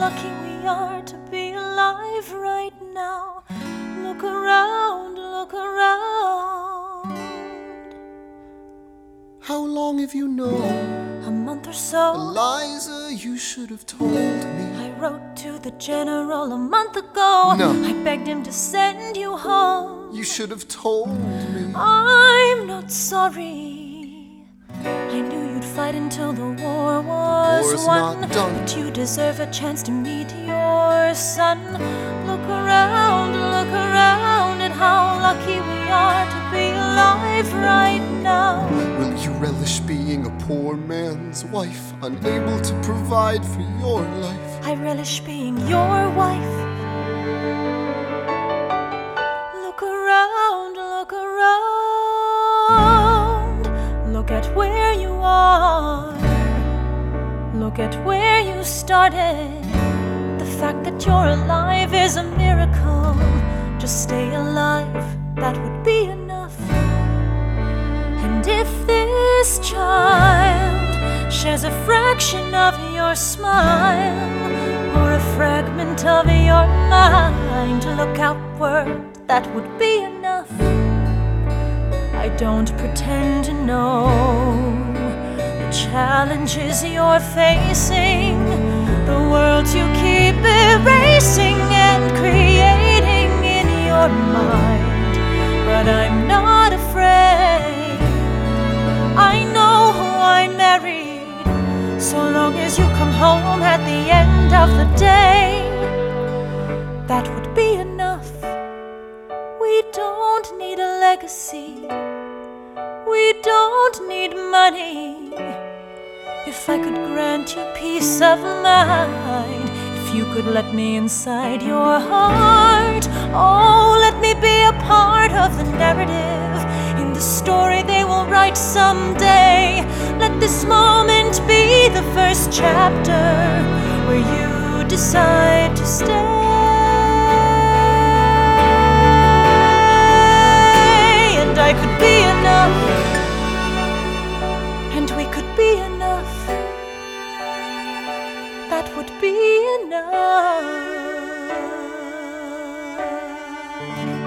lucky we are to be alive right now. Look around, look around. How long have you known? A month or so. Eliza, you should have told me. I wrote to the general a month ago. No. I begged him to send you home. You should have told me. I'm not sorry. I knew you'd fight until the war was War's won. not done. But you deserve a chance to meet your son. Look around at how lucky we are to be alive right now. Will you relish being a poor man's wife, unable to provide for your life? I relish being your wife. Look around, look around. Look at where you are. Look at where you started. The fact that you're alive is a miracle. Just stay alive, that would be enough. And if this child shares a fraction of your smile, or a fragment of your mind, look outward, that would be enough. I don't pretend to know the challenges you're facing, the worlds you keep erasing and creating in your mind. But I'm not afraid. I know who I married, so long as you come home at the end of the day, that would be enough. We don't need a legacy. We don't need money. If I could grant you peace of mind, if you could let me inside your heart, oh, let me be a part of the narrative in the story they will write someday. Let this moment be the first chapter where you decide to stay. And I could be enough, and we could be enough. That would be enough.